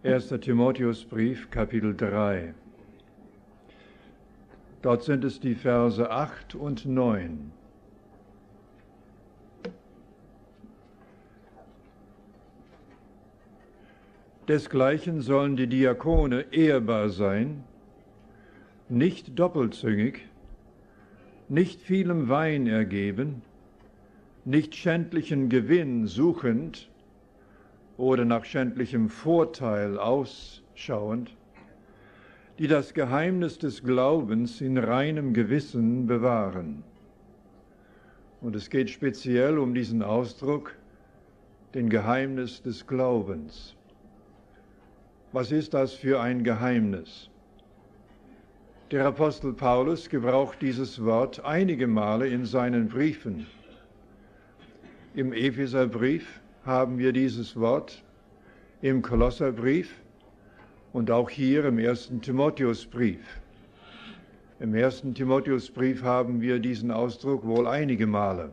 1. Timotheusbrief, Kapitel 3. Dort sind es die Verse 8 und 9. Desgleichen sollen die Diakone ehrbar sein, nicht doppelzüngig, nicht vielem Wein ergeben, nicht schändlichen Gewinn suchend oder nach schändlichem Vorteil ausschauend, die das Geheimnis des Glaubens in reinem Gewissen bewahren. Und es geht speziell um diesen Ausdruck, den Geheimnis des Glaubens. Was ist das für ein Geheimnis? Der Apostel Paulus gebraucht dieses Wort einige Male in seinen Briefen. Im Epheserbrief haben wir dieses Wort, im Kolosserbrief und auch hier im 1. Timotheusbrief. Im 1. Timotheusbrief haben wir diesen Ausdruck wohl einige Male.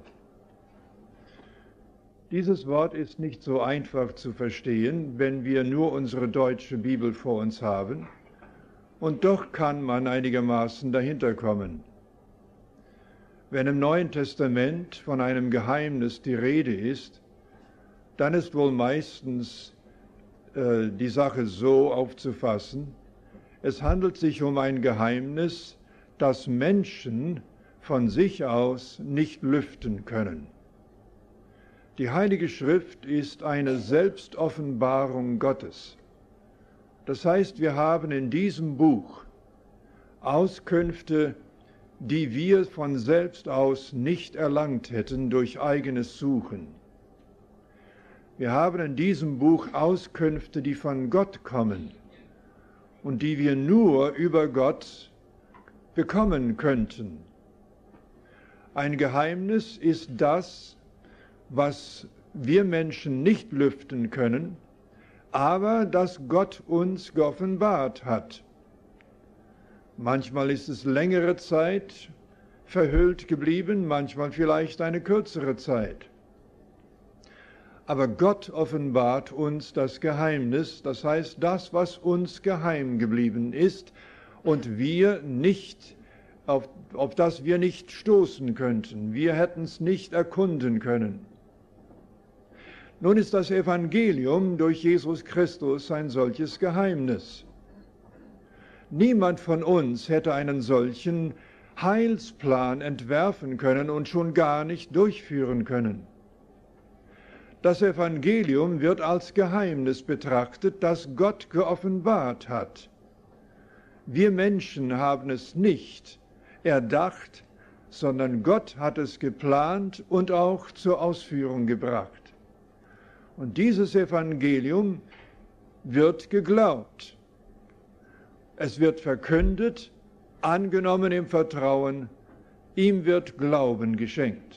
Dieses Wort ist nicht so einfach zu verstehen, wenn wir nur unsere deutsche Bibel vor uns haben, und doch kann man einigermaßen dahinter kommen. Wenn im Neuen Testament von einem Geheimnis die Rede ist, dann ist wohl meistens die Sache so aufzufassen: Es handelt sich um ein Geheimnis, das Menschen von sich aus nicht lüften können. Die Heilige Schrift ist eine Selbstoffenbarung Gottes. Das heißt, wir haben in diesem Buch Auskünfte, die wir von selbst aus nicht erlangt hätten durch eigenes Suchen. Wir haben in diesem Buch Auskünfte, die von Gott kommen und die wir nur über Gott bekommen könnten. Ein Geheimnis ist das, was wir Menschen nicht lüften können, aber das Gott uns geoffenbart hat. Manchmal ist es längere Zeit verhüllt geblieben, manchmal vielleicht eine kürzere Zeit. Aber Gott offenbart uns das Geheimnis, das heißt das, was uns geheim geblieben ist und wir nicht, auf das wir nicht stoßen könnten. Wir hätten es nicht erkunden können. Nun ist das Evangelium durch Jesus Christus ein solches Geheimnis. Niemand von uns hätte einen solchen Heilsplan entwerfen können und schon gar nicht durchführen können. Das Evangelium wird als Geheimnis betrachtet, das Gott geoffenbart hat. Wir Menschen haben es nicht erdacht, sondern Gott hat es geplant und auch zur Ausführung gebracht. Und dieses Evangelium wird geglaubt. Es wird verkündet, angenommen im Vertrauen, ihm wird Glauben geschenkt.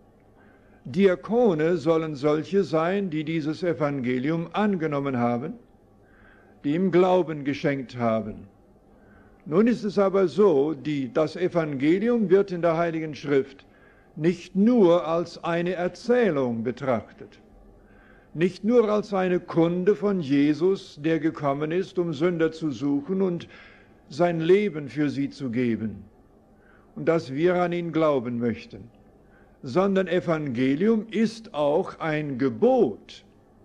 Diakone sollen solche sein, die dieses Evangelium angenommen haben, die ihm Glauben geschenkt haben. Nun ist es aber so, das Evangelium wird in der Heiligen Schrift nicht nur als eine Erzählung betrachtet, nicht nur als eine Kunde von Jesus, der gekommen ist, um Sünder zu suchen und sein Leben für sie zu geben, und dass wir an ihn glauben möchten, sondern Evangelium ist auch ein Gebot.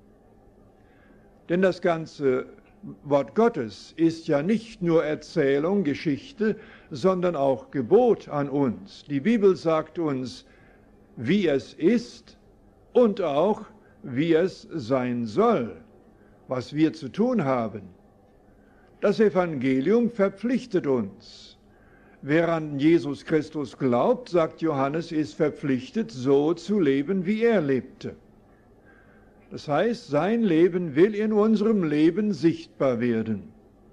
Denn das ganze Wort Gottes ist ja nicht nur Erzählung, Geschichte, sondern auch Gebot an uns. Die Bibel sagt uns, wie es ist und auch, wie es sein soll, was wir zu tun haben. Das Evangelium verpflichtet uns. Wer an Jesus Christus glaubt, sagt Johannes, ist verpflichtet, so zu leben, wie er lebte. Das heißt, sein Leben will in unserem Leben sichtbar werden.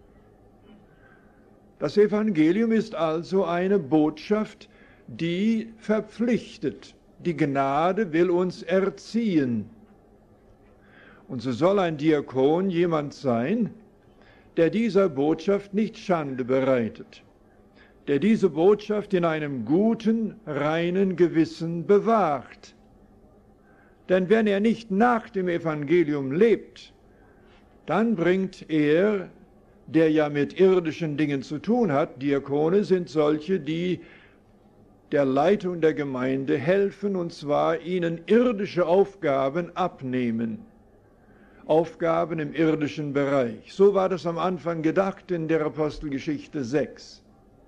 Das Evangelium ist also eine Botschaft, die verpflichtet. Die Gnade will uns erziehen. Und so soll ein Diakon jemand sein, der dieser Botschaft nicht Schande bereitet, der diese Botschaft in einem guten, reinen Gewissen bewahrt. Denn wenn er nicht nach dem Evangelium lebt, Dann bringt er, der ja mit irdischen Dingen zu tun hat, Diakone sind solche, die der Leitung der Gemeinde helfen, und zwar ihnen irdische Aufgaben abnehmen. Aufgaben im irdischen Bereich. So war das am Anfang gedacht in der Apostelgeschichte 6.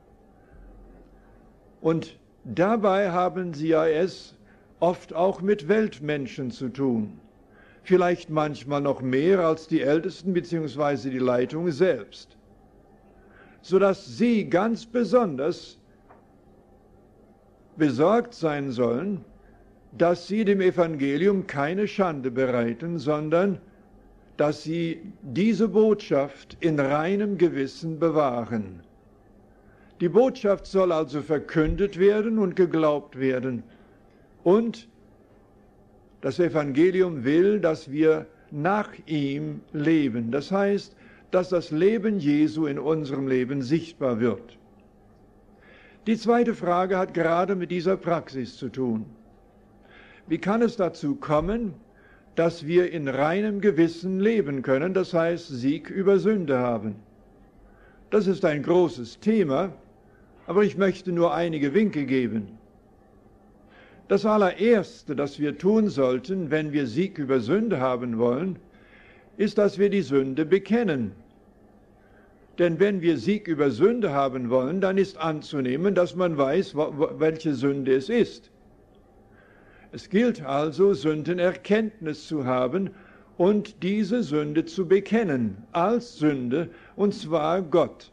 Und dabei haben sie ja es oft auch mit Weltmenschen zu tun. Vielleicht manchmal noch mehr als die Ältesten bzw. die Leitung selbst. Sodass sie ganz besonders besorgt sein sollen, dass sie dem Evangelium keine Schande bereiten, sondern dass sie diese Botschaft in reinem Gewissen bewahren. Die Botschaft soll also verkündet werden und geglaubt werden. Und das Evangelium will, dass wir nach ihm leben. Das heißt, dass das Leben Jesu in unserem Leben sichtbar wird. Die zweite Frage hat gerade mit dieser Praxis zu tun. Wie kann es dazu kommen, dass wir in reinem Gewissen leben können, das heißt Sieg über Sünde haben? Das ist ein großes Thema, aber ich möchte nur einige Winke geben. Das allererste, das wir tun sollten, wenn wir Sieg über Sünde haben wollen, ist, dass wir die Sünde bekennen. Denn wenn wir Sieg über Sünde haben wollen, dann ist anzunehmen, dass man weiß, welche Sünde es ist. Es gilt also, Sündenerkenntnis zu haben und diese Sünde zu bekennen als Sünde, und zwar Gott.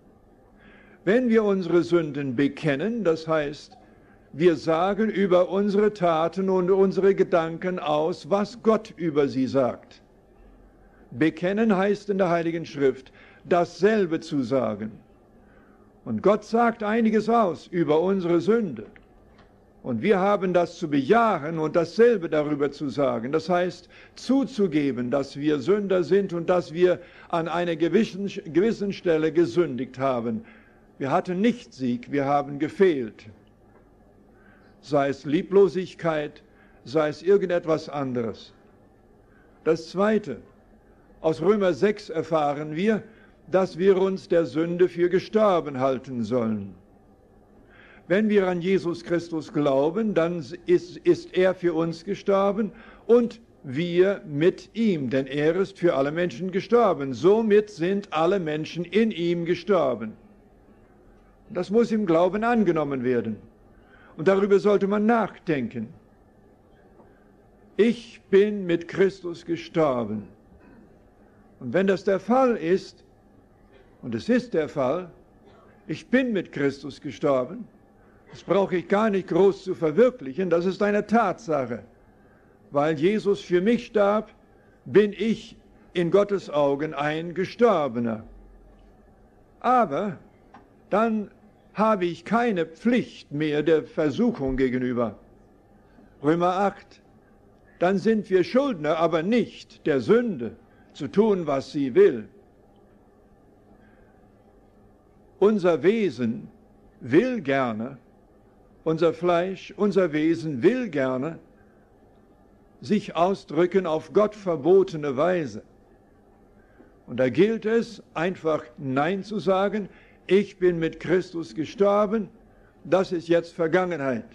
Wenn wir unsere Sünden bekennen, das heißt, wir sagen über unsere Taten und unsere Gedanken aus, was Gott über sie sagt. Bekennen heißt in der Heiligen Schrift, dasselbe zu sagen. Und Gott sagt einiges aus über unsere Sünde. Und wir haben das zu bejahen und dasselbe darüber zu sagen. Das heißt, zuzugeben, dass wir Sünder sind und dass wir an einer gewissen Stelle gesündigt haben. Wir hatten nicht Sieg, wir haben gefehlt. Sei es Lieblosigkeit, sei es irgendetwas anderes. Das Zweite, aus Römer 6 erfahren wir, dass wir uns der Sünde für gestorben halten sollen. Wenn wir an Jesus Christus glauben, dann ist er für uns gestorben und wir mit ihm, denn er ist für alle Menschen gestorben. Somit sind alle Menschen in ihm gestorben. Das muss im Glauben angenommen werden. Und darüber sollte man nachdenken. Ich bin mit Christus gestorben. Und wenn das der Fall ist, und es ist der Fall, ich bin mit Christus gestorben, das brauche ich gar nicht groß zu verwirklichen, das ist eine Tatsache. Weil Jesus für mich starb, bin ich in Gottes Augen ein Gestorbener. Aber dann habe ich keine Pflicht mehr der Versuchung gegenüber. Römer 8. Dann sind wir Schuldner, aber nicht der Sünde, zu tun, was sie will. Unser Wesen will gerne, unser Fleisch, unser Wesen will gerne sich ausdrücken auf Gott verbotene Weise. Und da gilt es, einfach Nein zu sagen. Ich bin mit Christus gestorben, das ist jetzt Vergangenheit.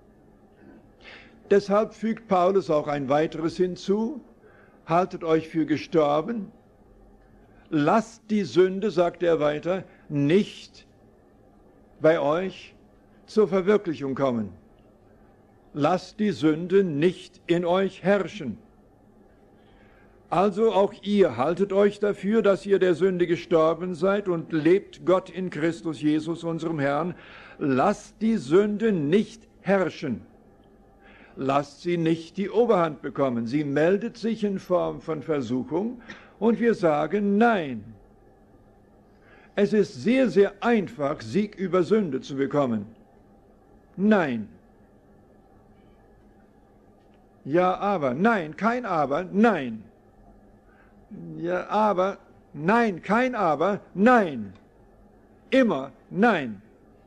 Deshalb fügt Paulus auch ein weiteres hinzu, haltet euch für gestorben, lasst die Sünde, sagt er weiter, nicht bei euch zur Verwirklichung kommen. Lasst die Sünde nicht in euch herrschen. Also auch ihr haltet euch dafür, dass ihr der Sünde gestorben seid und lebt Gott in Christus Jesus, unserem Herrn. Lasst die Sünde nicht herrschen. Lasst sie nicht die Oberhand bekommen. Sie meldet sich in Form von Versuchung und wir sagen Nein. Es ist sehr, sehr einfach, Sieg über Sünde zu bekommen. Nein. Ja, aber, nein, kein Aber, nein. Ja, aber, nein, kein Aber, nein. Immer nein.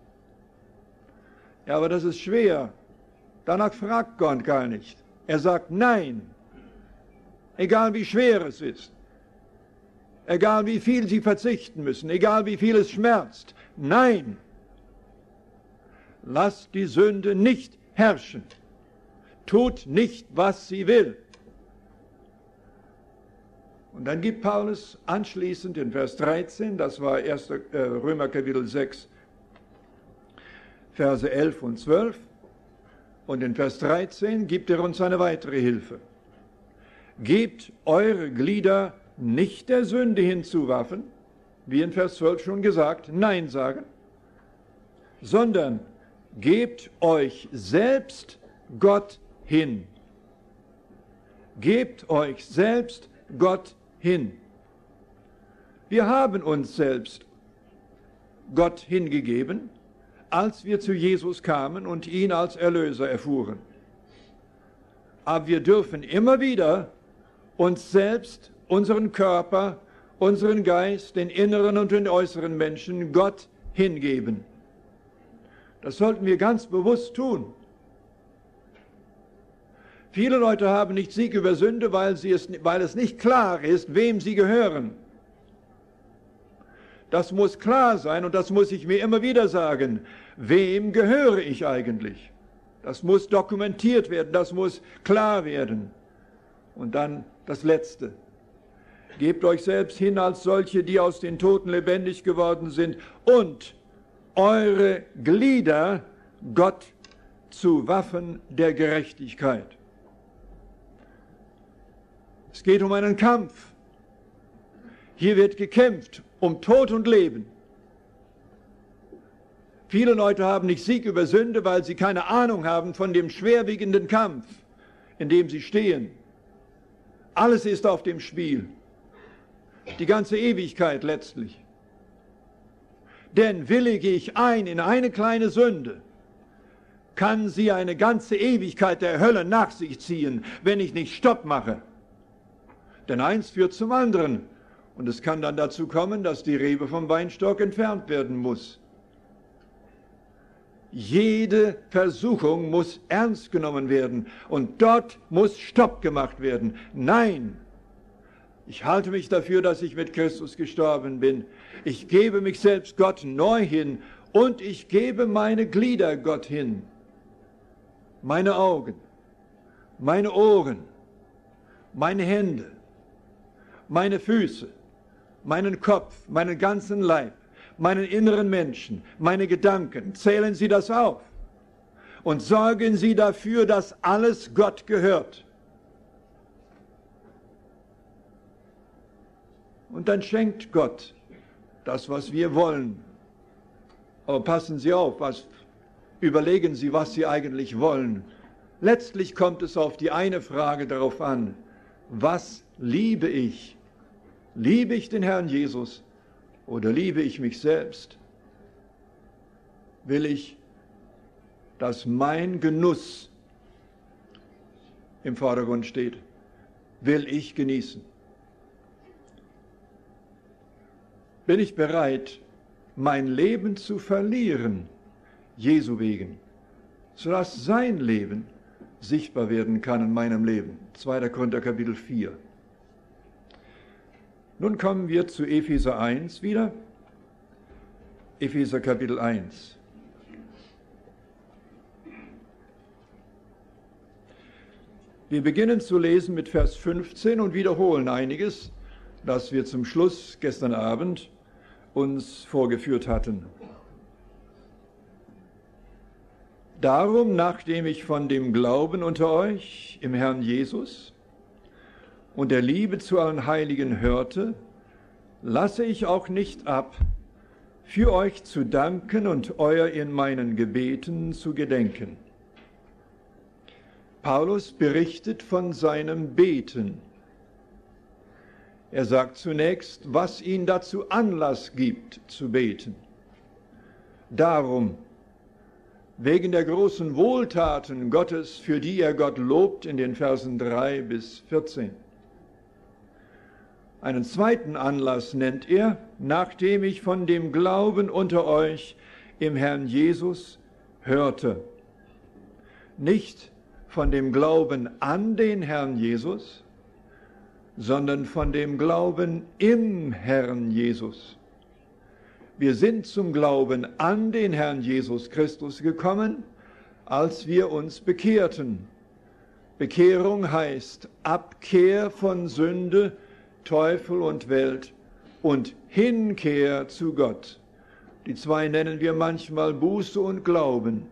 Ja, aber das ist schwer. Danach fragt Gott gar nicht. Er sagt nein. Egal wie schwer es ist. egal wie viel sie verzichten müssen, egal wie viel es schmerzt. Nein, lasst die Sünde nicht herrschen. Tut nicht, was sie will. Und dann gibt Paulus anschließend in Vers 13, das war Römer Kapitel 6, Verse 11 und 12, und in Vers 13 gibt er uns eine weitere Hilfe. Gebt eure Glieder nicht der Sünde hinzuwaffen, wie in Vers 12 schon gesagt, Nein sagen, sondern gebt euch selbst Gott hin. Gebt euch selbst Gott hin. Wir haben uns selbst Gott hingegeben, als wir zu Jesus kamen und ihn als Erlöser erfuhren. Aber wir dürfen immer wieder uns selbst, unseren Körper, unseren Geist, den inneren und den äußeren Menschen Gott hingeben. Das sollten wir ganz bewusst tun. Viele Leute haben nicht Sieg über Sünde, weil es nicht klar ist, wem sie gehören. Das muss klar sein und das muss ich mir immer wieder sagen. Wem gehöre ich eigentlich? Das muss dokumentiert werden, das muss klar werden. Und dann das Letzte. Gebt euch selbst hin als solche, die aus den Toten lebendig geworden sind, und eure Glieder Gott zu Waffen der Gerechtigkeit. Es geht um einen Kampf. Hier wird gekämpft um Tod und Leben. Viele Leute haben nicht Sieg über Sünde, weil sie keine Ahnung haben von dem schwerwiegenden Kampf, in dem sie stehen. Alles ist auf dem Spiel. Die ganze Ewigkeit letztlich. Denn willige ich ein in eine kleine Sünde, kann sie eine ganze Ewigkeit der Hölle nach sich ziehen, wenn ich nicht Stopp mache. Denn eins führt zum anderen. Und es kann dann dazu kommen, dass die Rebe vom Weinstock entfernt werden muss. Jede Versuchung muss ernst genommen werden und dort muss Stopp gemacht werden. Nein, ich halte mich dafür, dass ich mit Christus gestorben bin. Ich gebe mich selbst Gott neu hin und ich gebe meine Glieder Gott hin. Meine Augen, meine Ohren, meine Hände, meine Füße, meinen Kopf, meinen ganzen Leib, meinen inneren Menschen, meine Gedanken. Zählen Sie das auf und sorgen Sie dafür, dass alles Gott gehört. Und dann schenkt Gott das, was wir wollen. Aber passen Sie auf, überlegen Sie, was Sie eigentlich wollen. Letztlich kommt es auf die eine Frage darauf an: Was liebe ich? Liebe ich den Herrn Jesus oder liebe ich mich selbst? Will ich, dass mein Genuss im Vordergrund steht? Will ich genießen? Bin ich bereit, mein Leben zu verlieren, Jesu wegen, sodass sein Leben sichtbar werden kann in meinem Leben? 2. Korinther Kapitel 4. Nun kommen wir zu Epheser 1 wieder. Epheser Kapitel 1. Wir beginnen zu lesen mit Vers 15 und wiederholen einiges, das wir zum Schluss gestern Abend uns vorgeführt hatten. Darum, nachdem ich von dem Glauben unter euch im Herrn Jesus und der Liebe zu allen Heiligen hörte, lasse ich auch nicht ab, für euch zu danken und euer in meinen Gebeten zu gedenken. Paulus berichtet von seinem Beten. Er sagt zunächst, was ihn dazu Anlass gibt zu beten. Darum, wegen der großen Wohltaten Gottes, für die er Gott lobt in den Versen 3 bis 14. Einen zweiten Anlass nennt er, nachdem ich von dem Glauben unter euch im Herrn Jesus hörte. Nicht von dem Glauben an den Herrn Jesus, sondern von dem Glauben im Herrn Jesus. Wir sind zum Glauben an den Herrn Jesus Christus gekommen, als wir uns bekehrten. Bekehrung heißt Abkehr von Sünde, Teufel und Welt und Hinkehr zu Gott. Die zwei nennen wir manchmal Buße und Glauben.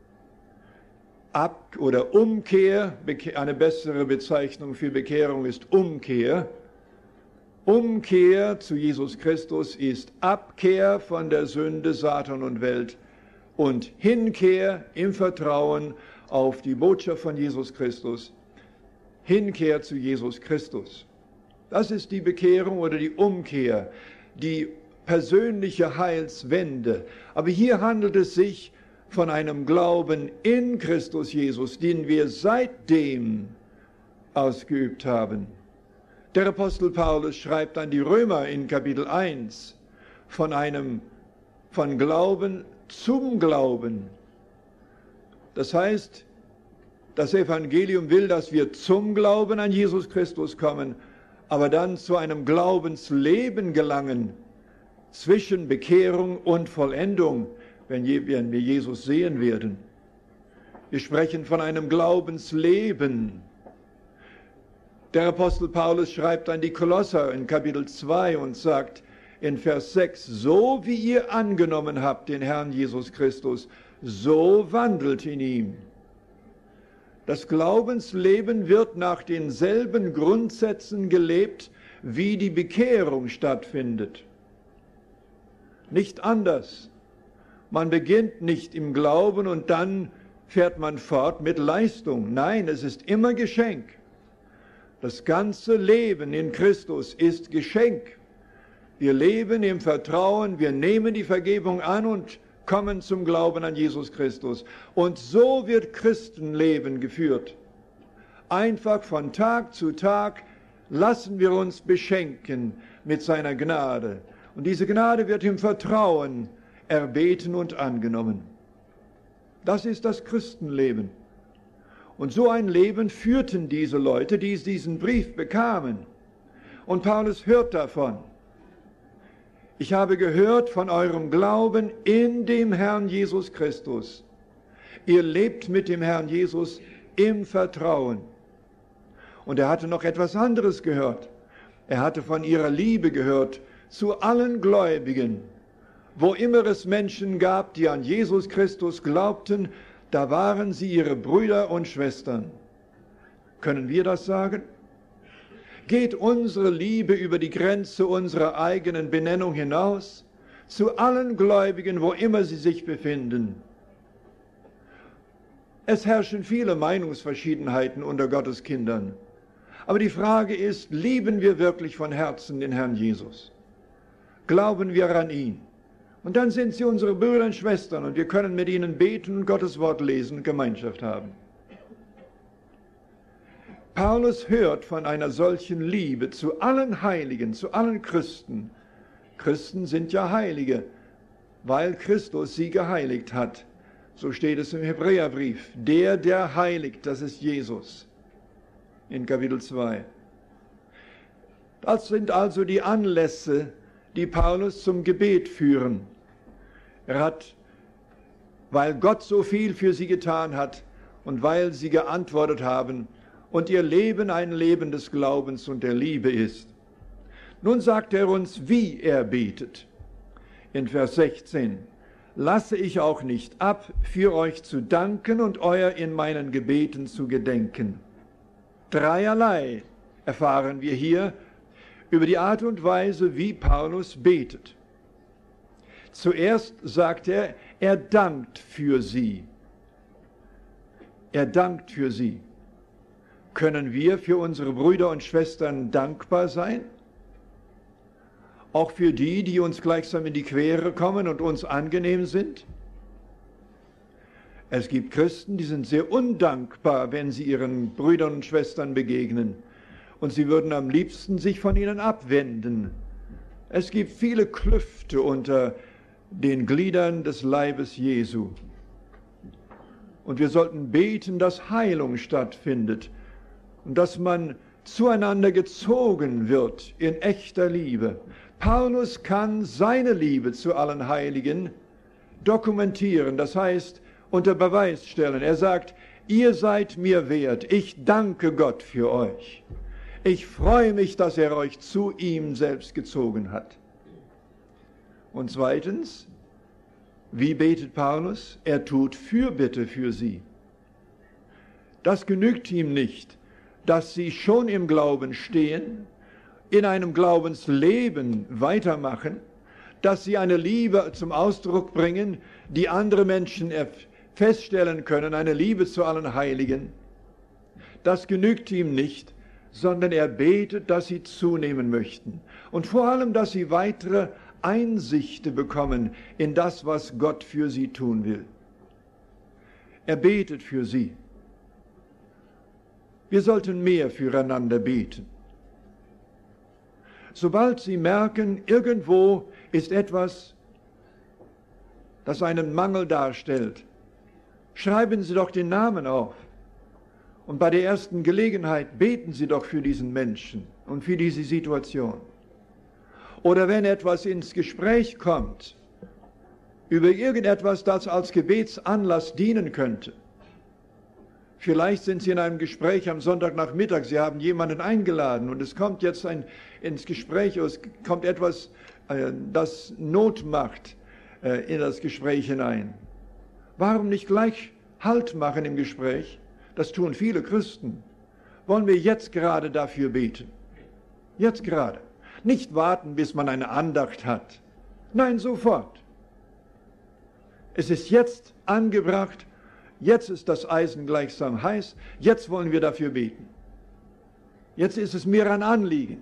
Oder Umkehr, eine bessere Bezeichnung für Bekehrung ist Umkehr. Umkehr zu Jesus Christus ist Abkehr von der Sünde, Satan und Welt und Hinkehr im Vertrauen auf die Botschaft von Jesus Christus. Hinkehr zu Jesus Christus. Das ist die Bekehrung oder die Umkehr, die persönliche Heilswende. Aber hier handelt es sich von einem Glauben in Christus Jesus, den wir seitdem ausgeübt haben. Der Apostel Paulus schreibt an die Römer in Kapitel 1 von Glauben zum Glauben. Das heißt, das Evangelium will, dass wir zum Glauben an Jesus Christus kommen, aber dann zu einem Glaubensleben gelangen, zwischen Bekehrung und Vollendung, wenn wir Jesus sehen werden. Wir sprechen von einem Glaubensleben. Der Apostel Paulus schreibt an die Kolosser in Kapitel 2 und sagt in Vers 6, so wie ihr angenommen habt den Herrn Jesus Christus, so wandelt in ihm. Das Glaubensleben wird nach denselben Grundsätzen gelebt, wie die Bekehrung stattfindet. Nicht anders. Man beginnt nicht im Glauben und dann fährt man fort mit Leistung. Nein, es ist immer Geschenk. Das ganze Leben in Christus ist Geschenk. Wir leben im Vertrauen, wir nehmen die Vergebung an und kommen zum Glauben an Jesus Christus. Und so wird Christenleben geführt. Einfach von Tag zu Tag lassen wir uns beschenken mit seiner Gnade. Und diese Gnade wird im Vertrauen erbeten und angenommen. Das ist das Christenleben. Und so ein Leben führten diese Leute, die diesen Brief bekamen. Und Paulus hört davon. Ich habe gehört von eurem Glauben in dem Herrn Jesus Christus. Ihr lebt mit dem Herrn Jesus im Vertrauen. Und er hatte noch etwas anderes gehört. Er hatte von ihrer Liebe gehört zu allen Gläubigen. Wo immer es Menschen gab, die an Jesus Christus glaubten, da waren sie ihre Brüder und Schwestern. Können wir das sagen? Geht unsere Liebe über die Grenze unserer eigenen Benennung hinaus? Zu allen Gläubigen, wo immer sie sich befinden. Es herrschen viele Meinungsverschiedenheiten unter Gottes Kindern. Aber die Frage ist, lieben wir wirklich von Herzen den Herrn Jesus? Glauben wir an ihn? Und dann sind sie unsere Brüder und Schwestern und wir können mit ihnen beten und Gottes Wort lesen und Gemeinschaft haben. Paulus hört von einer solchen Liebe zu allen Heiligen, zu allen Christen. Christen sind ja Heilige, weil Christus sie geheiligt hat. So steht es im Hebräerbrief. Der heiligt, das ist Jesus. In Kapitel 2. Das sind also die Anlässe, die Paulus zum Gebet führen. Er hat, weil Gott so viel für sie getan hat und weil sie geantwortet haben und ihr Leben ein Leben des Glaubens und der Liebe ist. Nun sagt er uns, wie er betet. In Vers 16, lasse ich auch nicht ab, für euch zu danken und euer in meinen Gebeten zu gedenken. Dreierlei erfahren wir hier über die Art und Weise, wie Paulus betet. Zuerst sagt er, er dankt für sie. Er dankt für sie. Können wir für unsere Brüder und Schwestern dankbar sein? Auch für die, die uns gleichsam in die Quere kommen und uns angenehm sind? Es gibt Christen, die sind sehr undankbar, wenn sie ihren Brüdern und Schwestern begegnen. Und sie würden am liebsten sich von ihnen abwenden. Es gibt viele Klüfte unter den Gliedern des Leibes Jesu. Und wir sollten beten, dass Heilung stattfindet und dass man zueinander gezogen wird in echter Liebe. Paulus kann seine Liebe zu allen Heiligen dokumentieren, das heißt unter Beweis stellen. Er sagt, ihr seid mir wert, ich danke Gott für euch. Ich freue mich, dass er euch zu ihm selbst gezogen hat. Und zweitens, wie betet Paulus? Er tut Fürbitte für sie. Das genügt ihm nicht, dass sie schon im Glauben stehen, in einem Glaubensleben weitermachen, dass sie eine Liebe zum Ausdruck bringen, die andere Menschen feststellen können, eine Liebe zu allen Heiligen. Das genügt ihm nicht, sondern er betet, dass sie zunehmen möchten und vor allem, dass sie weitere Einsichten bekommen in das, was Gott für sie tun will. Er betet für sie. Wir sollten mehr füreinander beten. Sobald Sie merken, irgendwo ist etwas, das einen Mangel darstellt, schreiben Sie doch den Namen auf. Und bei der ersten Gelegenheit beten Sie doch für diesen Menschen und für diese Situation. Oder wenn etwas ins Gespräch kommt, über irgendetwas, das als Gebetsanlass dienen könnte. Vielleicht sind Sie in einem Gespräch am Sonntagnachmittag, Sie haben jemanden eingeladen und es kommt jetzt ins Gespräch, es kommt etwas, das Not macht in das Gespräch hinein. Warum nicht gleich Halt machen im Gespräch? Das tun viele Christen. Wollen wir jetzt gerade dafür beten? Jetzt gerade. Nicht warten, bis man eine Andacht hat. Nein, sofort. Es ist jetzt angebracht, jetzt ist das Eisen gleichsam heiß, jetzt wollen wir dafür beten. Jetzt ist es mir ein Anliegen.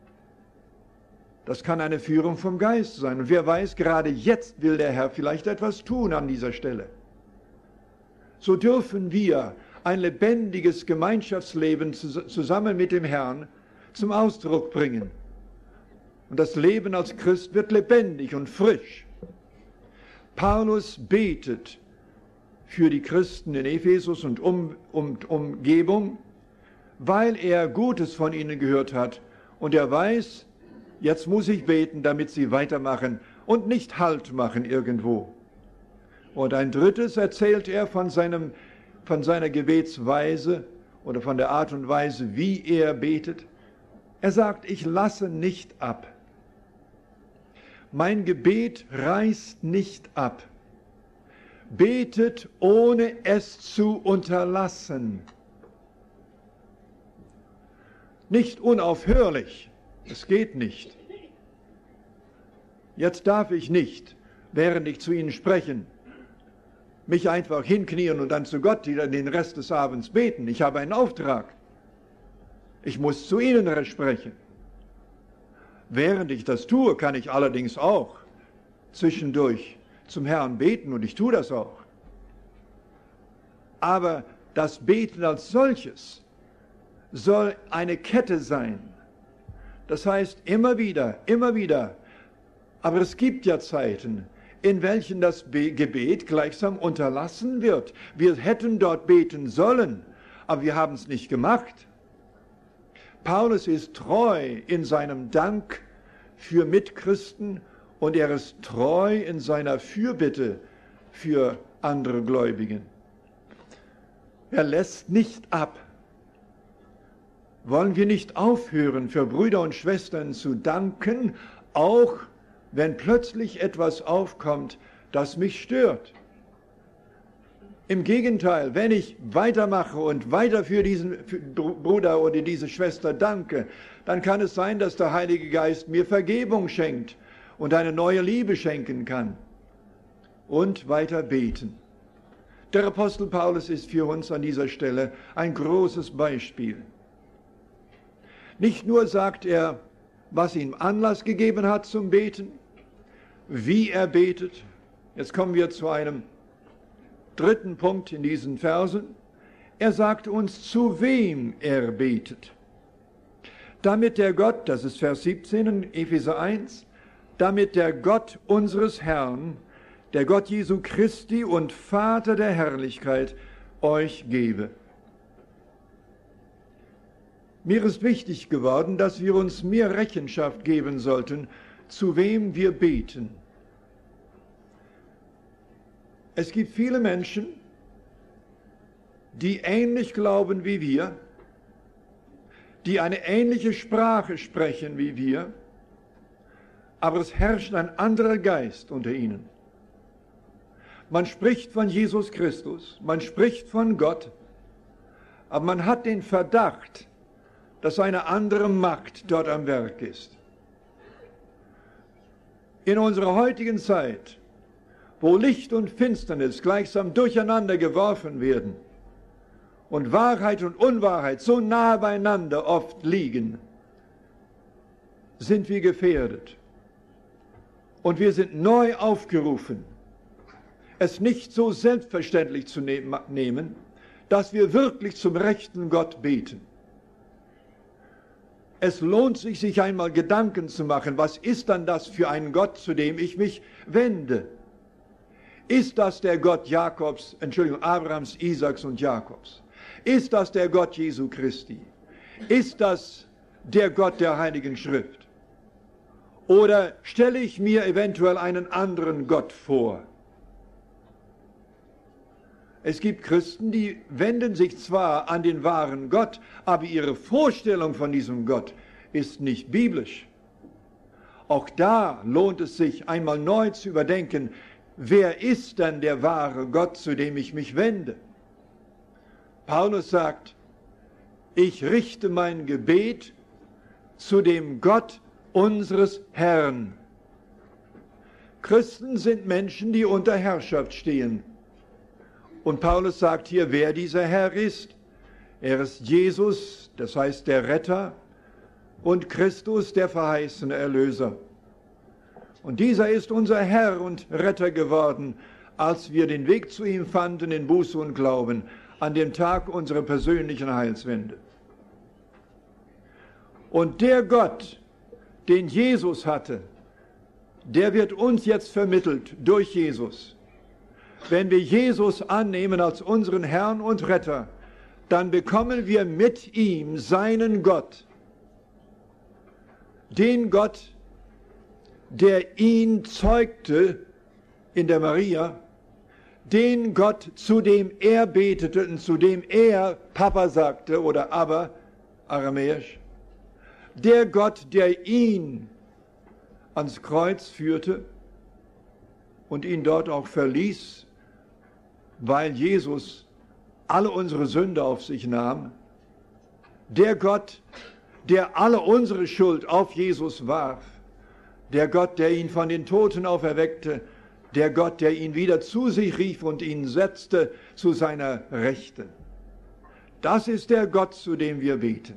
Das kann eine Führung vom Geist sein. Und wer weiß, gerade jetzt will der Herr vielleicht etwas tun an dieser Stelle. So dürfen wir ein lebendiges Gemeinschaftsleben zusammen mit dem Herrn zum Ausdruck bringen. Und das Leben als Christ wird lebendig und frisch. Paulus betet für die Christen in Ephesus und Umgebung, weil er Gutes von ihnen gehört hat. Und er weiß, jetzt muss ich beten, damit sie weitermachen und nicht Halt machen irgendwo. Und ein drittes erzählt er von seiner Gebetsweise oder von der Art und Weise, wie er betet. Er sagt, ich lasse nicht ab. Mein Gebet reißt nicht ab. Betet, ohne es zu unterlassen. Nicht unaufhörlich, es geht nicht. Jetzt darf ich nicht, während ich zu Ihnen spreche, mich einfach hinknien und dann zu Gott den Rest des Abends beten. Ich habe einen Auftrag. Ich muss zu Ihnen sprechen. Während ich das tue, kann ich allerdings auch zwischendurch zum Herrn beten und ich tue das auch. Aber das Beten als solches soll eine Kette sein. Das heißt immer wieder. Aber es gibt ja Zeiten, in welchen das Gebet gleichsam unterlassen wird. Wir hätten dort beten sollen, aber wir haben es nicht gemacht. Paulus ist treu in seinem Dank für Mitchristen und er ist treu in seiner Fürbitte für andere Gläubigen. Er lässt nicht ab. Wollen wir nicht aufhören, für Brüder und Schwestern zu danken, auch wenn plötzlich etwas aufkommt, das mich stört? Im Gegenteil, wenn ich weitermache und weiter für diesen Bruder oder diese Schwester danke, dann kann es sein, dass der Heilige Geist mir Vergebung schenkt und eine neue Liebe schenken kann. Und weiter beten. Der Apostel Paulus ist für uns an dieser Stelle ein großes Beispiel. Nicht nur sagt er, was ihm Anlass gegeben hat zum Beten, wie er betet. Jetzt kommen wir zu einem dritten Punkt in diesen Versen. Er sagt uns, zu wem er betet. Damit der Gott, das ist Vers 17 in Epheser 1, damit der Gott unseres Herrn, der Gott Jesu Christi und Vater der Herrlichkeit euch gebe. Mir ist wichtig geworden, dass wir uns mehr Rechenschaft geben sollten, zu wem wir beten. Es gibt viele Menschen, die ähnlich glauben wie wir, die eine ähnliche Sprache sprechen wie wir, aber es herrscht ein anderer Geist unter ihnen. Man spricht von Jesus Christus, man spricht von Gott, aber man hat den Verdacht, dass eine andere Macht dort am Werk ist. In unserer heutigen Zeit, wo Licht und Finsternis gleichsam durcheinander geworfen werden und Wahrheit und Unwahrheit so nahe beieinander oft liegen, sind wir gefährdet. Und wir sind neu aufgerufen, es nicht so selbstverständlich zu nehmen, dass wir wirklich zum rechten Gott beten. Es lohnt sich, sich einmal Gedanken zu machen, was ist dann das für ein Gott, zu dem ich mich wende? Ist das der Gott Abrahams, Isaaks und Jakobs? Ist das der Gott Jesu Christi? Ist das der Gott der Heiligen Schrift? Oder stelle ich mir eventuell einen anderen Gott vor? Es gibt Christen, die wenden sich zwar an den wahren Gott, aber ihre Vorstellung von diesem Gott ist nicht biblisch. Auch da lohnt es sich, einmal neu zu überdenken, wer ist denn der wahre Gott, zu dem ich mich wende? Paulus sagt, ich richte mein Gebet zu dem Gott unseres Herrn. Christen sind Menschen, die unter Herrschaft stehen. Und Paulus sagt hier, wer dieser Herr ist. Er ist Jesus, das heißt der Retter, und Christus, der verheißene Erlöser. Und dieser ist unser Herr und Retter geworden, als wir den Weg zu ihm fanden in Buße und Glauben, an dem Tag unserer persönlichen Heilswende. Und der Gott, den Jesus hatte, der wird uns jetzt vermittelt durch Jesus. Wenn wir Jesus annehmen als unseren Herrn und Retter, dann bekommen wir mit ihm seinen Gott. Den Gott, der ihn zeugte in der Maria, den Gott, zu dem er betete und zu dem er Papa sagte oder Abba, aramäisch, der Gott, der ihn ans Kreuz führte und ihn dort auch verließ, weil Jesus alle unsere Sünde auf sich nahm, der Gott, der alle unsere Schuld auf Jesus warf, der Gott, der ihn von den Toten auferweckte, der Gott, der ihn wieder zu sich rief und ihn setzte zu seiner Rechten. Das ist der Gott, zu dem wir beten.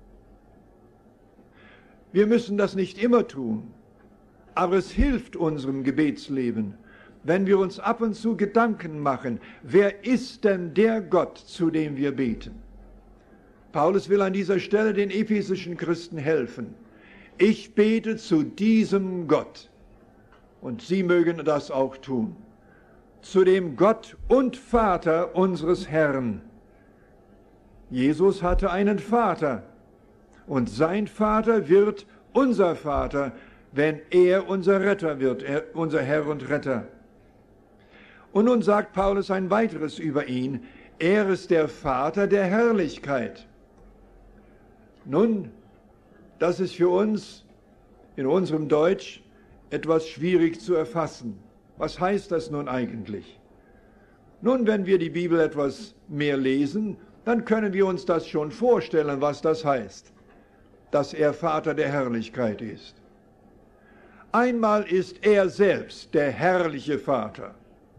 Wir müssen das nicht immer tun, aber es hilft unserem Gebetsleben, wenn wir uns ab und zu Gedanken machen, wer ist denn der Gott, zu dem wir beten? Paulus will an dieser Stelle den ephesischen Christen helfen. Ich bete zu diesem Gott, und sie mögen das auch tun, zu dem Gott und Vater unseres Herrn. Jesus hatte einen Vater, und sein Vater wird unser Vater, wenn er unser Retter wird, unser Herr und Retter. Und nun sagt Paulus ein weiteres über ihn. Er ist der Vater der Herrlichkeit. Nun, das ist für uns in unserem Deutsch etwas schwierig zu erfassen. Was heißt das nun eigentlich? Nun, wenn wir die Bibel etwas mehr lesen, dann können wir uns das schon vorstellen, was das heißt, dass er Vater der Herrlichkeit ist. Einmal ist er selbst der herrliche Vater.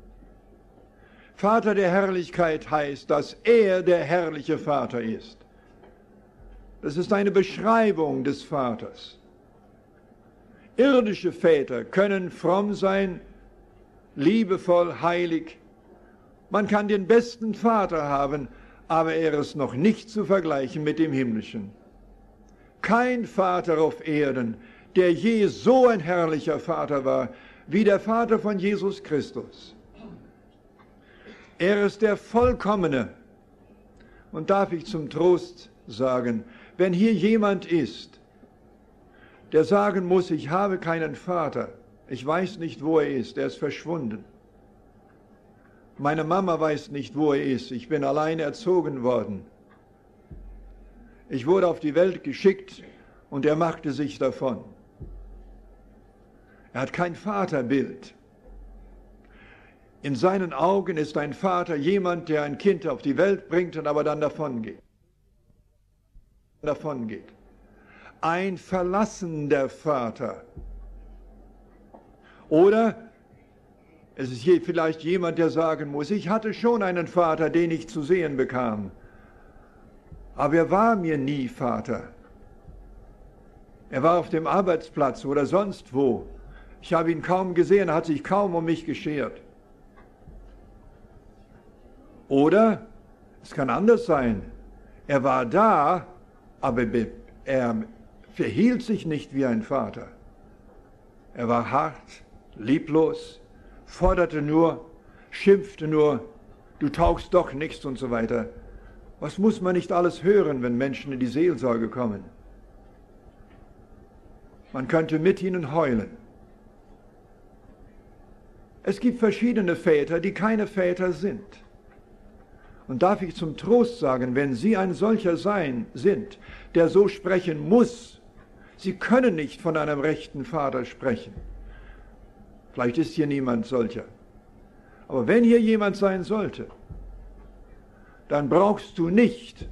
Vater der Herrlichkeit heißt, dass er der herrliche Vater ist. Das ist eine Beschreibung des Vaters. Irdische Väter können fromm sein, liebevoll, heilig. Man kann den besten Vater haben, aber er ist noch nicht zu vergleichen mit dem Himmlischen. Kein Vater auf Erden, der je so ein herrlicher Vater war, wie der Vater von Jesus Christus. Er ist der Vollkommene. Und darf ich zum Trost sagen, Wenn hier jemand ist, der sagen muss, ich habe keinen Vater, ich weiß nicht, wo er ist verschwunden. Meine Mama weiß nicht, wo er ist, ich bin alleine erzogen worden. Ich wurde auf die Welt geschickt und er machte sich davon. Er hat kein Vaterbild. In seinen Augen ist ein Vater jemand, der ein Kind auf die Welt bringt und aber dann davon geht. Ein verlassender Vater. Oder es ist hier vielleicht jemand, der sagen muss, ich hatte schon einen Vater, den ich zu sehen bekam. Aber er war mir nie Vater. Er war auf dem Arbeitsplatz oder sonst wo. Ich habe ihn kaum gesehen, er hat sich kaum um mich geschert. Oder es kann anders sein. Er war da, aber er verhielt sich nicht wie ein Vater. Er war hart, lieblos, forderte nur, schimpfte nur, du taugst doch nichts und so weiter. Was muss man nicht alles hören, wenn Menschen in die Seelsorge kommen? Man könnte mit ihnen heulen. Es gibt verschiedene Väter, die keine Väter sind. Und darf ich zum Trost sagen, wenn Sie ein solcher sind, der so sprechen muss, Sie können nicht von einem rechten Vater sprechen. Vielleicht ist hier niemand solcher. Aber wenn hier jemand sein sollte, dann brauchst du nicht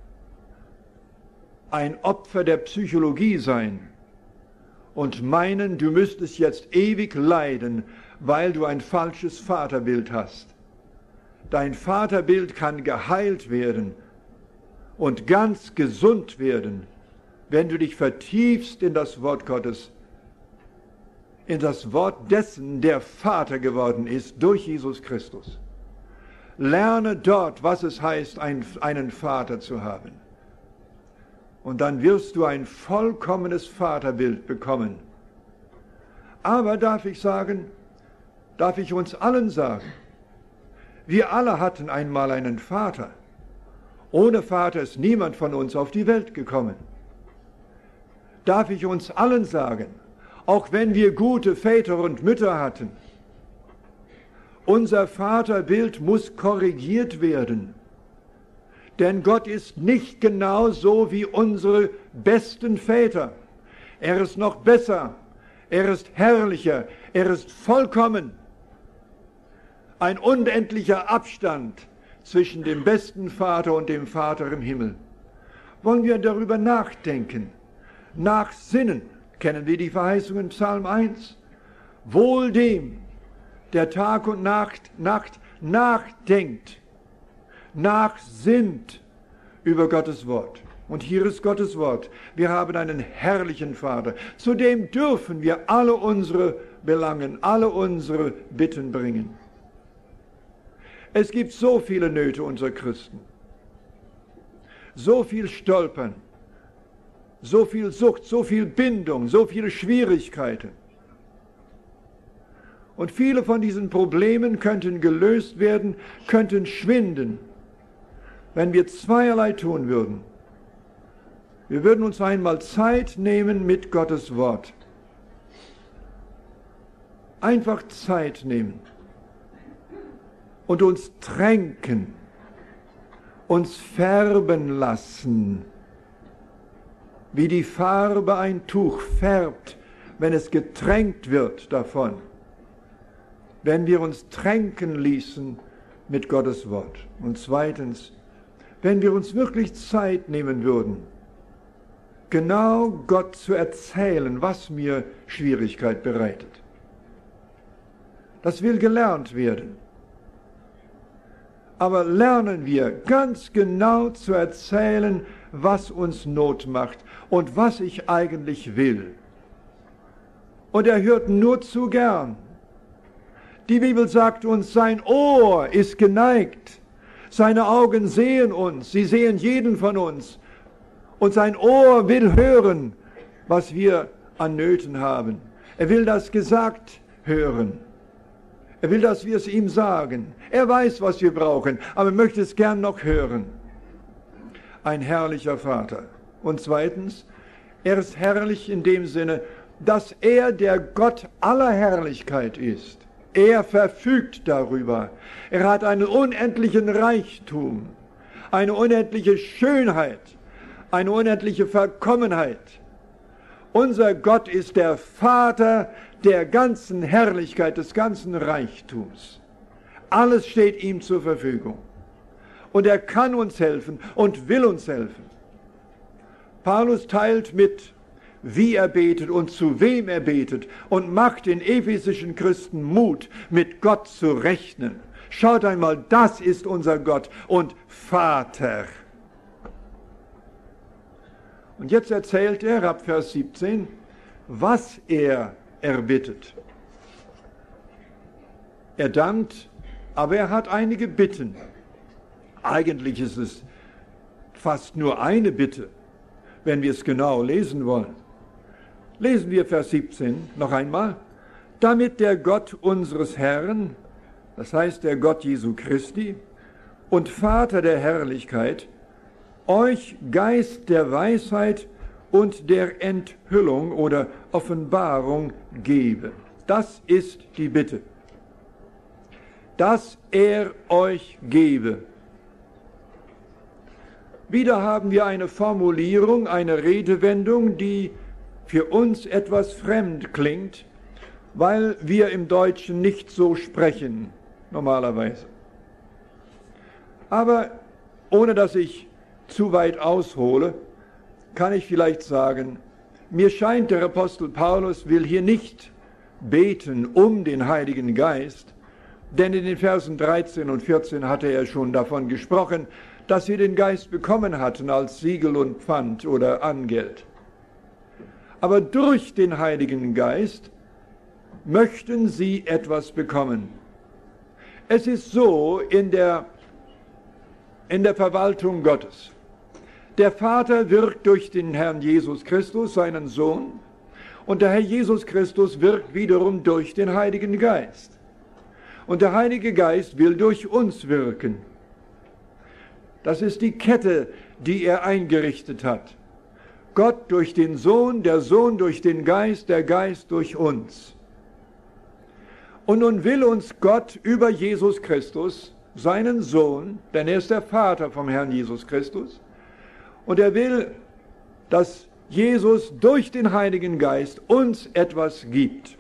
ein Opfer der Psychologie sein und meinen, du müsstest jetzt ewig leiden, weil du ein falsches Vaterbild hast. Dein Vaterbild kann geheilt werden und ganz gesund werden, wenn du dich vertiefst in das Wort Gottes, in das Wort dessen, der Vater geworden ist durch Jesus Christus. Lerne dort, was es heißt, einen Vater zu haben. Und dann wirst du ein vollkommenes Vaterbild bekommen. Aber darf ich uns allen sagen, wir alle hatten einmal einen Vater. Ohne Vater ist niemand von uns auf die Welt gekommen. Darf ich uns allen sagen, auch wenn wir gute Väter und Mütter hatten, unser Vaterbild muss korrigiert werden. Denn Gott ist nicht genau so wie unsere besten Väter. Er ist noch besser, er ist herrlicher, er ist vollkommen. Ein unendlicher Abstand zwischen dem besten Vater und dem Vater im Himmel. Wollen wir darüber nachdenken, nachsinnen? Kennen wir die Verheißung in Psalm 1? Wohl dem, der Tag und Nacht nachdenkt, nachsinnt über Gottes Wort. Und hier ist Gottes Wort. Wir haben einen herrlichen Vater. Zu dem dürfen wir alle unsere Belangen, alle unsere Bitten bringen. Es gibt so viele Nöte unserer Christen, so viel Stolpern, so viel Sucht, so viel Bindung, so viele Schwierigkeiten. Und viele von diesen Problemen könnten gelöst werden, könnten schwinden, wenn wir zweierlei tun würden. Wir würden uns einmal Zeit nehmen mit Gottes Wort. Einfach Zeit nehmen und uns tränken, uns färben lassen, wie die Farbe ein Tuch färbt, wenn es getränkt wird davon. Wenn wir uns tränken ließen mit Gottes Wort. Und zweitens, wenn wir uns wirklich Zeit nehmen würden, genau Gott zu erzählen, was mir Schwierigkeit bereitet. Das will gelernt werden. Aber lernen wir ganz genau zu erzählen, was uns Not macht und was ich eigentlich will. Und er hört nur zu gern. Die Bibel sagt uns, sein Ohr ist geneigt, seine Augen sehen uns, sie sehen jeden von uns. Und sein Ohr will hören, was wir an Nöten haben. Er will das gesagt hören. Er will, dass wir es ihm sagen. Er weiß, was wir brauchen, aber er möchte es gern noch hören. Ein herrlicher Vater. Und zweitens, er ist herrlich in dem Sinne, dass er der Gott aller Herrlichkeit ist. Er verfügt darüber. Er hat einen unendlichen Reichtum, eine unendliche Schönheit, eine unendliche Vollkommenheit. Unser Gott ist der Vater der ganzen Herrlichkeit, des ganzen Reichtums. Alles steht ihm zur Verfügung. Und er kann uns helfen und will uns helfen. Paulus teilt mit, wie er betet und zu wem er betet und macht den ephesischen Christen Mut, mit Gott zu rechnen. Schaut einmal, das ist unser Gott und Vater. Und jetzt erzählt er ab Vers 17, was er erbittet. Er dankt, aber er hat einige Bitten. Eigentlich ist es fast nur eine Bitte, wenn wir es genau lesen wollen. Lesen wir Vers 17 noch einmal. Damit der Gott unseres Herrn, das heißt der Gott Jesu Christi und Vater der Herrlichkeit, euch Geist der Weisheit und der Enthüllung oder Offenbarung gebe. Das ist die Bitte. Dass er euch gebe. Wieder haben wir eine Formulierung, eine Redewendung, die für uns etwas fremd klingt, weil wir im Deutschen nicht so sprechen, normalerweise. Aber ohne dass ich zu weit aushole, kann ich vielleicht sagen, mir scheint, der Apostel Paulus will hier nicht beten um den Heiligen Geist, denn in den Versen 13 und 14 hatte er schon davon gesprochen, dass sie den Geist bekommen hatten als Siegel und Pfand oder Angeld. Aber durch den Heiligen Geist möchten sie etwas bekommen. Es ist so in der Verwaltung Gottes. Der Vater wirkt durch den Herrn Jesus Christus, seinen Sohn, und der Herr Jesus Christus wirkt wiederum durch den Heiligen Geist. Und der Heilige Geist will durch uns wirken. Das ist die Kette, die er eingerichtet hat. Gott durch den Sohn, der Sohn durch den Geist, der Geist durch uns. Und nun will uns Gott über Jesus Christus, seinen Sohn, denn er ist der Vater vom Herrn Jesus Christus, und er will, dass Jesus durch den Heiligen Geist uns etwas gibt.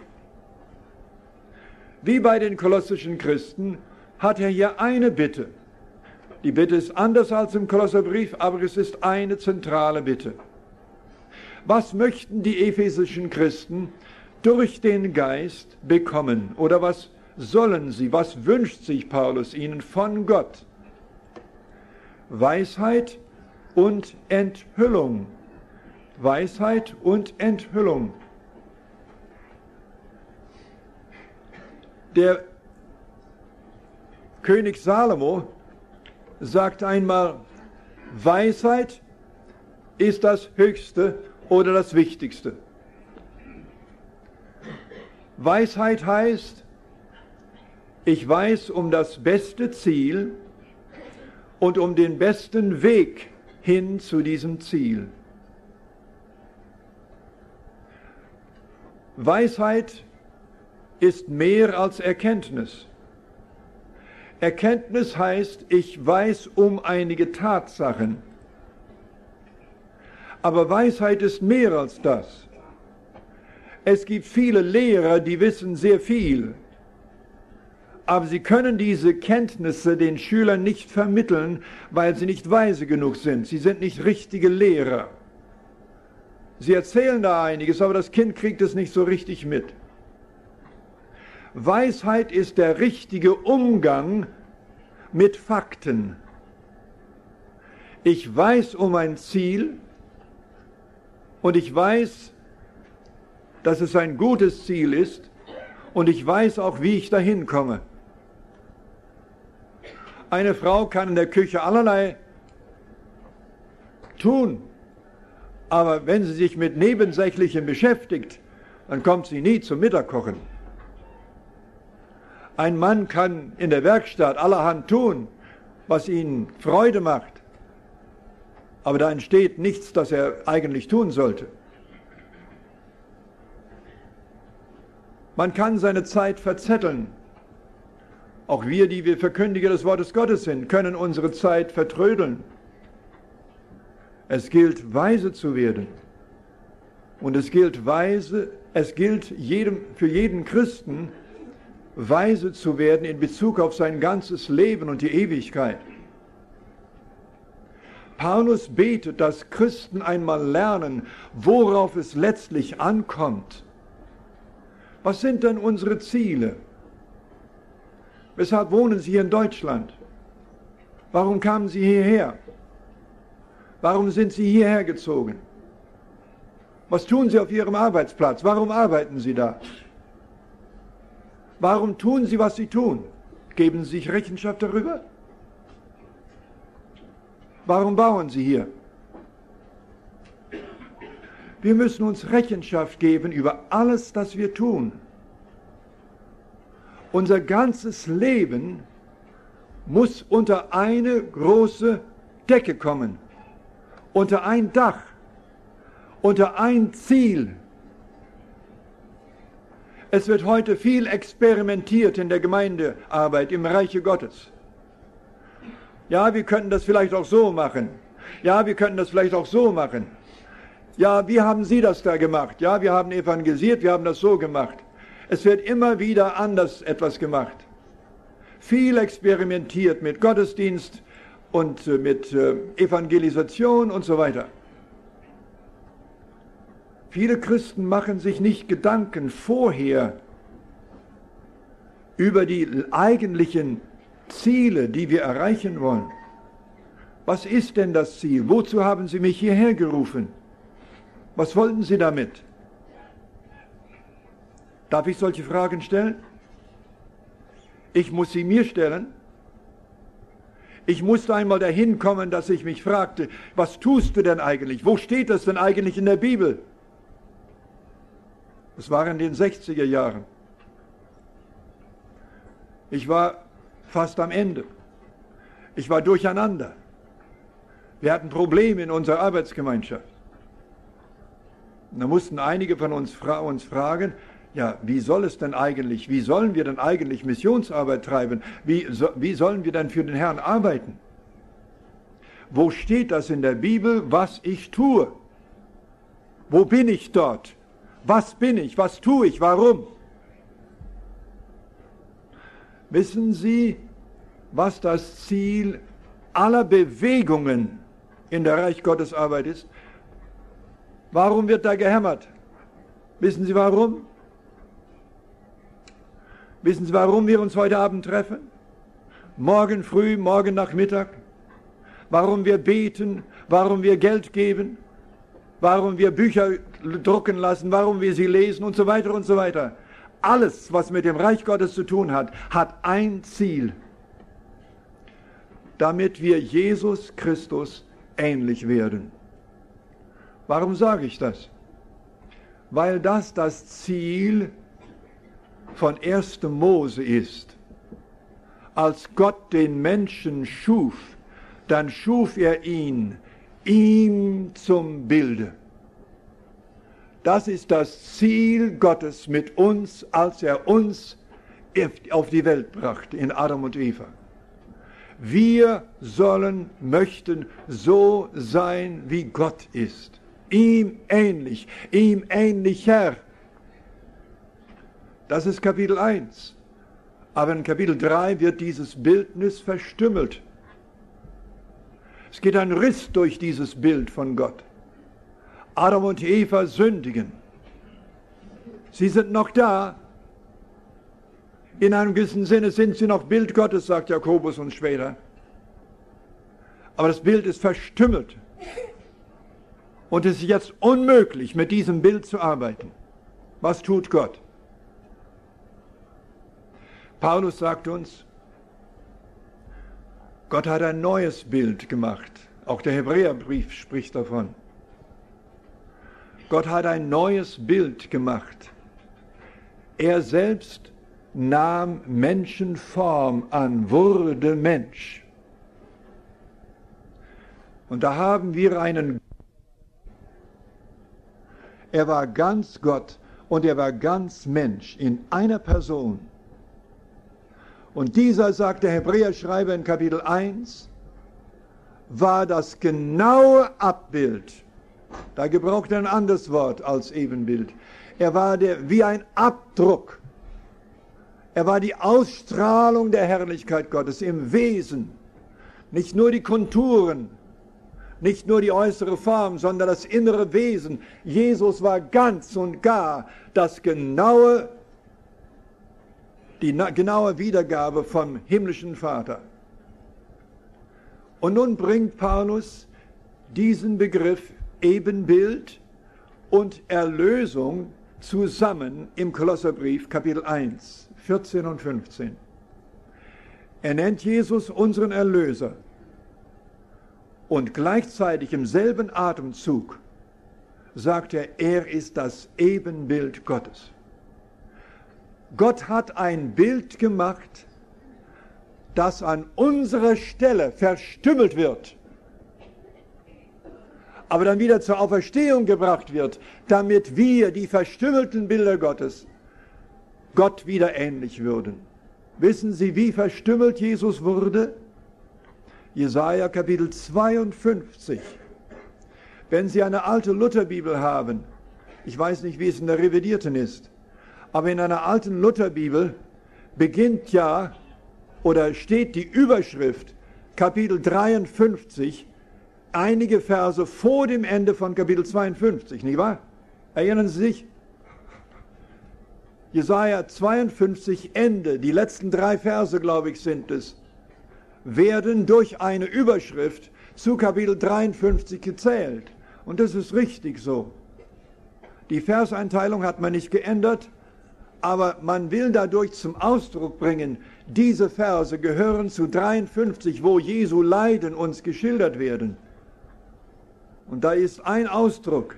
Wie bei den kolossischen Christen hat er hier eine Bitte. Die Bitte ist anders als im Kolosserbrief, aber es ist eine zentrale Bitte. Was möchten die ephesischen Christen durch den Geist bekommen? Oder was sollen sie? Was wünscht sich Paulus ihnen von Gott? Weisheit und Enthüllung. Weisheit und Enthüllung. Der König Salomo sagt einmal, Weisheit ist das Höchste oder das Wichtigste. Weisheit heißt, ich weiß um das beste Ziel und um den besten Weg hin zu diesem Ziel. Weisheit ist mehr als Erkenntnis. Erkenntnis heißt, ich weiß um einige Tatsachen. Aber Weisheit ist mehr als das. Es gibt viele Lehrer, die wissen sehr viel, aber sie können diese Kenntnisse den Schülern nicht vermitteln, weil sie nicht weise genug sind. Sie sind nicht richtige Lehrer. Sie erzählen da einiges, aber das Kind kriegt es nicht so richtig mit. Weisheit ist der richtige Umgang mit Fakten. Ich weiß um ein Ziel und ich weiß, dass es ein gutes Ziel ist und ich weiß auch, wie ich dahin komme. Eine Frau kann in der Küche allerlei tun, aber wenn sie sich mit Nebensächlichem beschäftigt, dann kommt sie nie zum Mittagkochen. Ein Mann kann in der Werkstatt allerhand tun, was ihm Freude macht. Aber da entsteht nichts, das er eigentlich tun sollte. Man kann seine Zeit verzetteln. Auch wir, die wir Verkündiger des Wortes Gottes sind, können unsere Zeit vertrödeln. Es gilt, weise zu werden. Und es gilt für jeden Christen, weise zu werden in Bezug auf sein ganzes Leben und die Ewigkeit. Paulus betet, dass Christen einmal lernen, worauf es letztlich ankommt. Was sind denn unsere Ziele? Weshalb wohnen Sie hier in Deutschland? Warum kamen Sie hierher? Warum sind Sie hierher gezogen? Was tun Sie auf Ihrem Arbeitsplatz? Warum arbeiten Sie da? Warum tun Sie, was Sie tun? Geben Sie sich Rechenschaft darüber? Warum bauen Sie hier? Wir müssen uns Rechenschaft geben über alles, das wir tun. Unser ganzes Leben muss unter eine große Decke kommen, unter ein Dach, unter ein Ziel. Es wird heute viel experimentiert in der Gemeindearbeit, im Reiche Gottes. Ja, wir könnten das vielleicht auch so machen. Ja, wir könnten das vielleicht auch so machen. Ja, wie haben Sie das da gemacht? Ja, wir haben evangelisiert, wir haben das so gemacht. Es wird immer wieder anders etwas gemacht. Viel experimentiert mit Gottesdienst und mit Evangelisation und so weiter. Viele Christen machen sich nicht Gedanken vorher über die eigentlichen Ziele, die wir erreichen wollen. Was ist denn das Ziel? Wozu haben Sie mich hierher gerufen? Was wollten Sie damit? Darf ich solche Fragen stellen? Ich muss sie mir stellen. Ich musste einmal dahin kommen, dass ich mich fragte, was tust du denn eigentlich? Wo steht das denn eigentlich in der Bibel? Das war in den 60er Jahren. Ich war fast am Ende. Ich war durcheinander. Wir hatten Probleme in unserer Arbeitsgemeinschaft. Und da mussten einige von uns fragen, ja, wie soll es denn eigentlich, wie sollen wir denn eigentlich Missionsarbeit treiben? Wie sollen wir denn für den Herrn arbeiten? Wo steht das in der Bibel, was ich tue? Wo bin ich dort? Was bin ich? Was tue ich? Warum? Wissen Sie, was das Ziel aller Bewegungen in der Reich Gottes Arbeit ist? Warum wird da gehämmert? Wissen Sie warum? Wissen Sie, warum wir uns heute Abend treffen? Morgen früh, morgen Nachmittag? Warum wir beten? Warum wir Geld geben? Warum wir Bücher drucken lassen? Warum wir sie lesen? Und so weiter und so weiter. Alles, was mit dem Reich Gottes zu tun hat, hat ein Ziel. Damit wir Jesus Christus ähnlich werden. Warum sage ich das? Weil das Ziel von 1. Mose ist. Als Gott den Menschen schuf, dann schuf er ihn, ihm zum Bilde. Das ist das Ziel Gottes mit uns, als er uns auf die Welt brachte, in Adam und Eva. Wir möchten so sein, wie Gott ist. Ihm ähnlicher. Das ist Kapitel 1. Aber in Kapitel 3 wird dieses Bildnis verstümmelt. Es geht ein Riss durch dieses Bild von Gott. Adam und Eva sündigen. Sie sind noch da. In einem gewissen Sinne sind sie noch Bild Gottes, sagt Jakobus uns später. Aber das Bild ist verstümmelt. Und es ist jetzt unmöglich, mit diesem Bild zu arbeiten. Was tut Gott? Paulus sagt uns, Gott hat ein neues Bild gemacht. Auch der Hebräerbrief spricht davon. Gott hat ein neues Bild gemacht. Er selbst nahm Menschenform an, wurde Mensch. Und da haben wir einen, er war ganz Gott und er war ganz Mensch in einer Person. Und dieser, sagt der Hebräerschreiber in Kapitel 1, war das genaue Abbild. Da gebraucht er ein anderes Wort als Ebenbild. Er war wie ein Abdruck. Er war die Ausstrahlung der Herrlichkeit Gottes im Wesen. Nicht nur die Konturen, nicht nur die äußere Form, sondern das innere Wesen. Jesus war ganz und gar die genaue Wiedergabe vom himmlischen Vater. Und nun bringt Paulus diesen Begriff Ebenbild und Erlösung zusammen im Kolosserbrief Kapitel 1, 14 und 15. Er nennt Jesus unseren Erlöser und gleichzeitig im selben Atemzug sagt er, er ist das Ebenbild Gottes. Gott hat ein Bild gemacht, das an unserer Stelle verstümmelt wird, aber dann wieder zur Auferstehung gebracht wird, damit wir, die verstümmelten Bilder Gottes, Gott wieder ähnlich würden. Wissen Sie, wie verstümmelt Jesus wurde? Jesaja Kapitel 52. Wenn Sie eine alte Lutherbibel haben, ich weiß nicht, wie es in der revidierten ist, aber in einer alten Lutherbibel beginnt ja oder steht die Überschrift Kapitel 53, einige Verse vor dem Ende von Kapitel 52, nicht wahr? Erinnern Sie sich? Jesaja 52, Ende, die letzten 3 Verse, glaube ich, sind es, werden durch eine Überschrift zu Kapitel 53 gezählt. Und das ist richtig so. Die Verseinteilung hat man nicht geändert, aber man will dadurch zum Ausdruck bringen, diese Verse gehören zu 53, wo Jesu Leiden uns geschildert werden. Und da ist ein Ausdruck: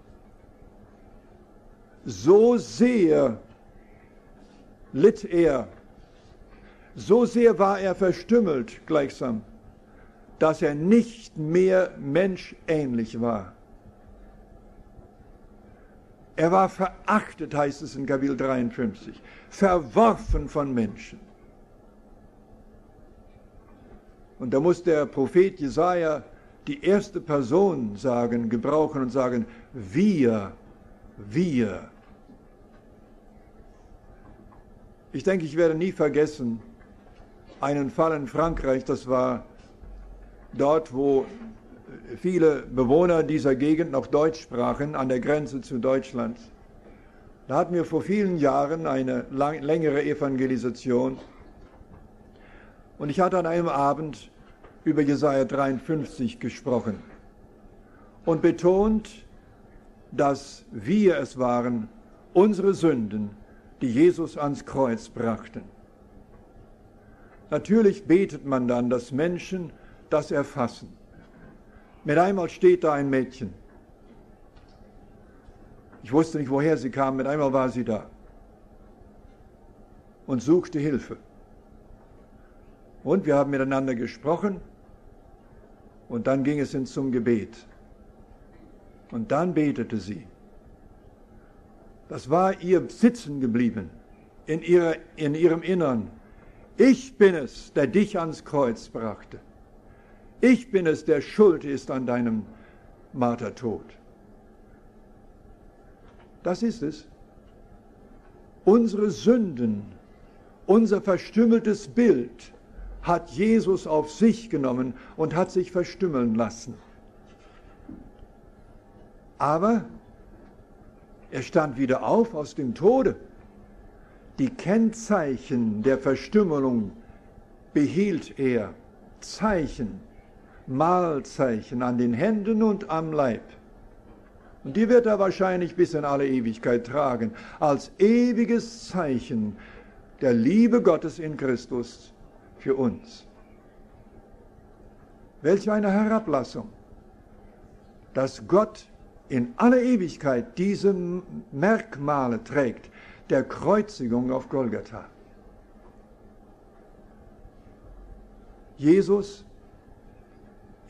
So sehr litt er, so sehr war er verstümmelt gleichsam, dass er nicht mehr menschähnlich war. Er war verachtet, heißt es in Kapitel 53, verworfen von Menschen. Und da muss der Prophet Jesaja die erste Person sagen, gebrauchen und sagen, wir. Ich denke, ich werde nie vergessen einen Fall in Frankreich, das war dort, wo viele Bewohner dieser Gegend noch Deutsch sprachen, an der Grenze zu Deutschland. Da hatten wir vor vielen Jahren eine längere Evangelisation und ich hatte an einem Abend über Jesaja 53 gesprochen und betont, dass wir es waren, unsere Sünden, die Jesus ans Kreuz brachten. Natürlich betet man dann, dass Menschen das erfassen. Mit einmal steht da ein Mädchen. Ich wusste nicht, woher sie kam, mit einmal war sie da und suchte Hilfe. Und wir haben miteinander gesprochen und dann ging es zum Gebet. Und dann betete sie. Das war ihr sitzen geblieben in ihrem Innern. Ich bin es, der dich ans Kreuz brachte. Ich bin es, der schuld ist an deinem Martertod. Das ist es. Unsere Sünden, unser verstümmeltes Bild hat Jesus auf sich genommen und hat sich verstümmeln lassen. Aber er stand wieder auf aus dem Tode. Die Kennzeichen der Verstümmelung behielt er. Zeichen, Malzeichen an den Händen und am Leib. Und die wird er wahrscheinlich bis in alle Ewigkeit tragen, als ewiges Zeichen der Liebe Gottes in Christus für uns. Welch eine Herablassung, dass Gott in aller Ewigkeit diese Merkmale trägt der Kreuzigung auf Golgatha.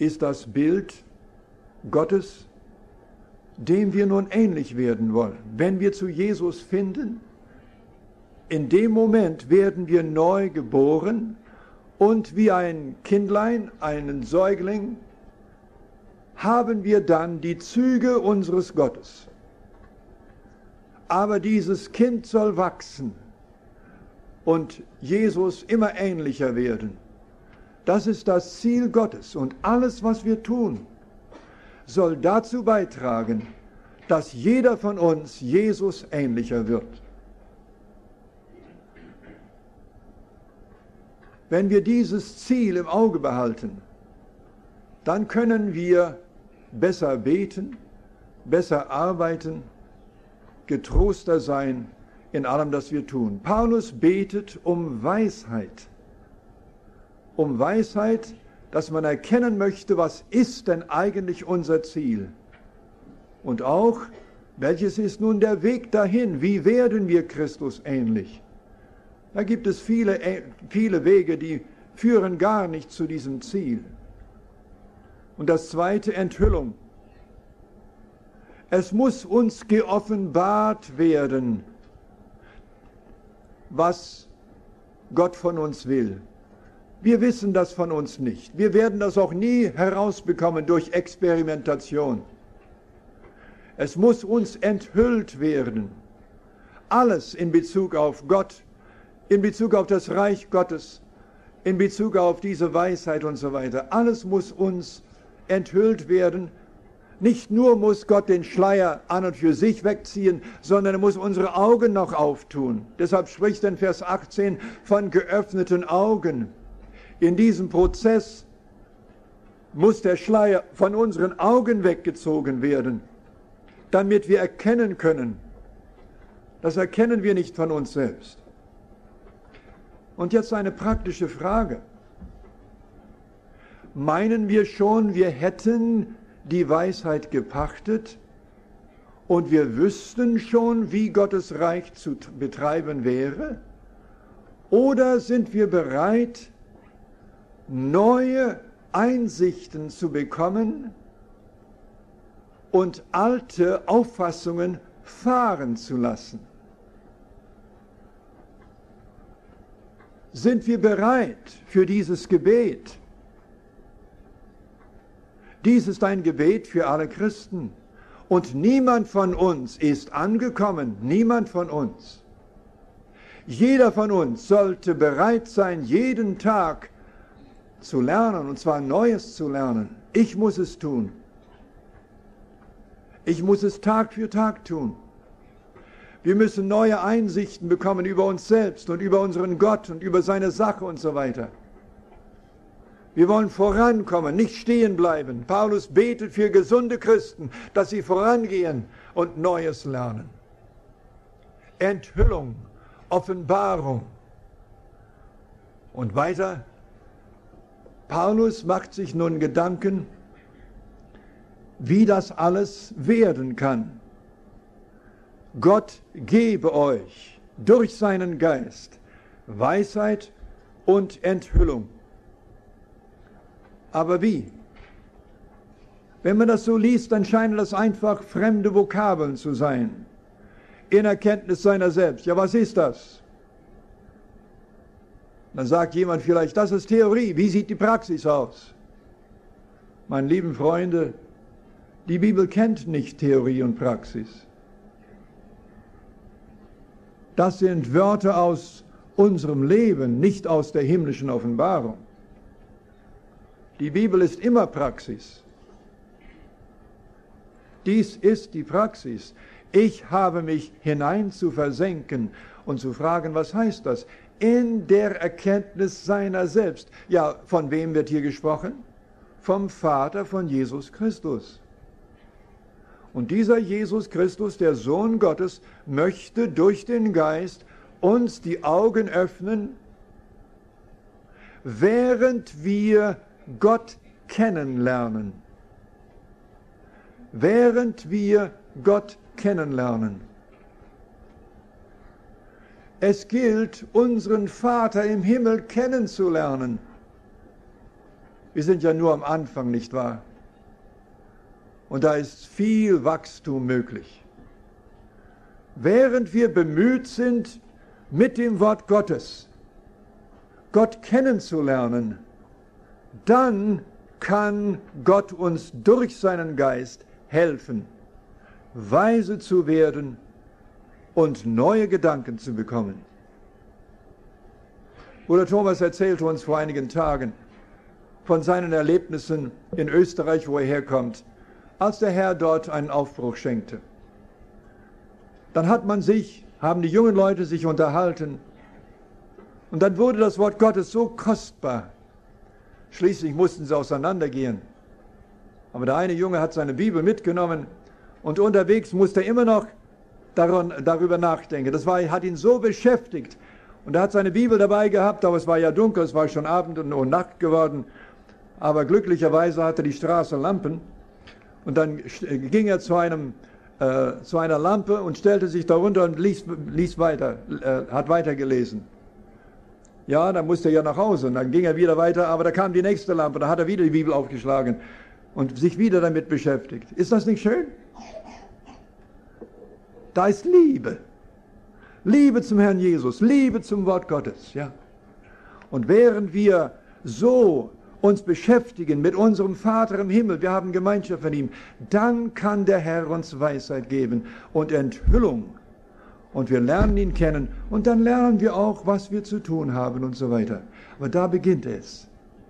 ist das Bild Gottes, dem wir nun ähnlich werden wollen. Wenn wir zu Jesus finden, in dem Moment werden wir neu geboren und wie ein Kindlein, einen Säugling, haben wir dann die Züge unseres Gottes. Aber dieses Kind soll wachsen und Jesus immer ähnlicher werden. Das ist das Ziel Gottes und alles, was wir tun, soll dazu beitragen, dass jeder von uns Jesus ähnlicher wird. Wenn wir dieses Ziel im Auge behalten, dann können wir besser beten, besser arbeiten, getroster sein in allem, das wir tun. Paulus betet um Weisheit, dass man erkennen möchte, was ist denn eigentlich unser Ziel? Und auch, welches ist nun der Weg dahin? Wie werden wir Christus ähnlich? Da gibt es viele Wege, die führen gar nicht zu diesem Ziel. Und das zweite, Enthüllung. Es muss uns geoffenbart werden, was Gott von uns will. Wir wissen das von uns nicht. Wir werden das auch nie herausbekommen durch Experimentation. Es muss uns enthüllt werden. Alles in Bezug auf Gott, in Bezug auf das Reich Gottes, in Bezug auf diese Weisheit und so weiter. Alles muss uns enthüllt werden. Nicht nur muss Gott den Schleier an und für sich wegziehen, sondern er muss unsere Augen noch auftun. Deshalb spricht er in Vers 18 von geöffneten Augen. In diesem Prozess muss der Schleier von unseren Augen weggezogen werden, damit wir erkennen können. Das erkennen wir nicht von uns selbst. Und jetzt eine praktische Frage. Meinen wir schon, wir hätten die Weisheit gepachtet und wir wüssten schon, wie Gottes Reich zu betreiben wäre? Oder sind wir bereit, neue Einsichten zu bekommen und alte Auffassungen fahren zu lassen? Sind wir bereit für dieses Gebet? Dies ist ein Gebet für alle Christen. Und niemand von uns ist angekommen, niemand von uns. Jeder von uns sollte bereit sein, jeden Tag zu lernen, und zwar Neues zu lernen. Ich muss es tun. Ich muss es Tag für Tag tun. Wir müssen neue Einsichten bekommen über uns selbst und über unseren Gott und über seine Sache und so weiter. Wir wollen vorankommen, nicht stehen bleiben. Paulus betet für gesunde Christen, dass sie vorangehen und Neues lernen. Enthüllung, Offenbarung. Und weiter, Paulus macht sich nun Gedanken, wie das alles werden kann. Gott gebe euch durch seinen Geist Weisheit und Enthüllung. Aber wie? Wenn man das so liest, dann scheinen das einfach fremde Vokabeln zu sein. In Erkenntnis seiner selbst. Ja, was ist das? Dann sagt jemand vielleicht, das ist Theorie. Wie sieht die Praxis aus? Meine lieben Freunde, die Bibel kennt nicht Theorie und Praxis. Das sind Wörter aus unserem Leben, nicht aus der himmlischen Offenbarung. Die Bibel ist immer Praxis. Dies ist die Praxis. Ich habe mich hinein zu versenken und zu fragen, was heißt das? In der Erkenntnis seiner selbst. Ja, von wem wird hier gesprochen? Vom Vater von Jesus Christus. Und dieser Jesus Christus, der Sohn Gottes, möchte durch den Geist uns die Augen öffnen, während wir Gott kennenlernen. Während wir Gott kennenlernen. Es gilt, unseren Vater im Himmel kennenzulernen. Wir sind ja nur am Anfang, nicht wahr? Und da ist viel Wachstum möglich. Während wir bemüht sind, mit dem Wort Gottes Gott kennenzulernen, dann kann Gott uns durch seinen Geist helfen, weise zu werden und neue Gedanken zu bekommen. Bruder Thomas erzählte uns vor einigen Tagen von seinen Erlebnissen in Österreich, wo er herkommt, als der Herr dort einen Aufbruch schenkte. Dann haben die jungen Leute sich unterhalten und dann wurde das Wort Gottes so kostbar. Schließlich mussten sie auseinandergehen. Aber der eine Junge hat seine Bibel mitgenommen und unterwegs musste er immer noch darüber nachdenken. Das hat ihn so beschäftigt. Und er hat seine Bibel dabei gehabt, aber es war ja dunkel, es war schon Abend und Nacht geworden. Aber glücklicherweise hatte die Straße Lampen. Und dann ging er zu einer Lampe und stellte sich darunter und lies weiter, hat weitergelesen. Ja, dann musste er ja nach Hause und dann ging er wieder weiter, aber da kam die nächste Lampe, da hat er wieder die Bibel aufgeschlagen und sich wieder damit beschäftigt. Ist das nicht schön? Da ist Liebe. Liebe zum Herrn Jesus, Liebe zum Wort Gottes, ja. Und während wir so uns beschäftigen mit unserem Vater im Himmel, wir haben Gemeinschaft mit ihm, dann kann der Herr uns Weisheit geben und Enthüllung. Und wir lernen ihn kennen und dann lernen wir auch, was wir zu tun haben und so weiter. Aber da beginnt es.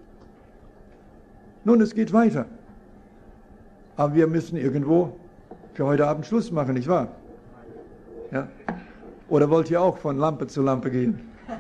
Nun, es geht weiter. Aber wir müssen irgendwo für heute Abend Schluss machen, nicht wahr? Ja? Oder wollt ihr auch von Lampe zu Lampe gehen?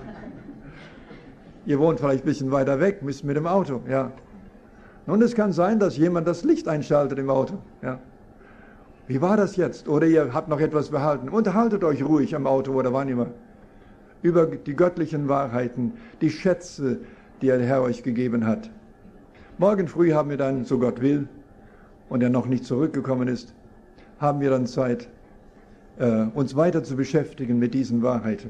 Ihr wohnt vielleicht ein bisschen weiter weg, müsst mit dem Auto, ja. Nun, es kann sein, dass jemand das Licht einschaltet im Auto, ja. Wie war das jetzt? Oder ihr habt noch etwas behalten. Unterhaltet euch ruhig am Auto oder wann immer über die göttlichen Wahrheiten, die Schätze, die der Herr euch gegeben hat. Morgen früh haben wir dann, so Gott will, und er noch nicht zurückgekommen ist, haben wir dann Zeit, uns weiter zu beschäftigen mit diesen Wahrheiten.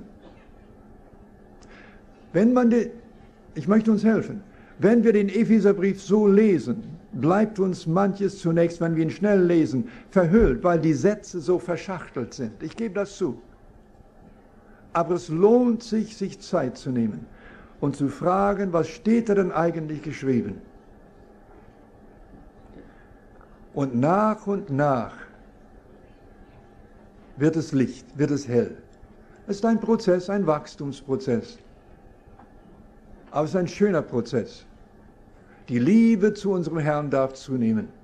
Ich möchte uns helfen. Wenn wir den Epheserbrief so lesen, bleibt uns manches zunächst, wenn wir ihn schnell lesen, verhüllt, weil die Sätze so verschachtelt sind. Ich gebe das zu. Aber es lohnt sich, sich Zeit zu nehmen und zu fragen, was steht da denn eigentlich geschrieben? Und nach wird es Licht, wird es hell. Es ist ein Prozess, ein Wachstumsprozess. Aber es ist ein schöner Prozess. Die Liebe zu unserem Herrn darf zunehmen.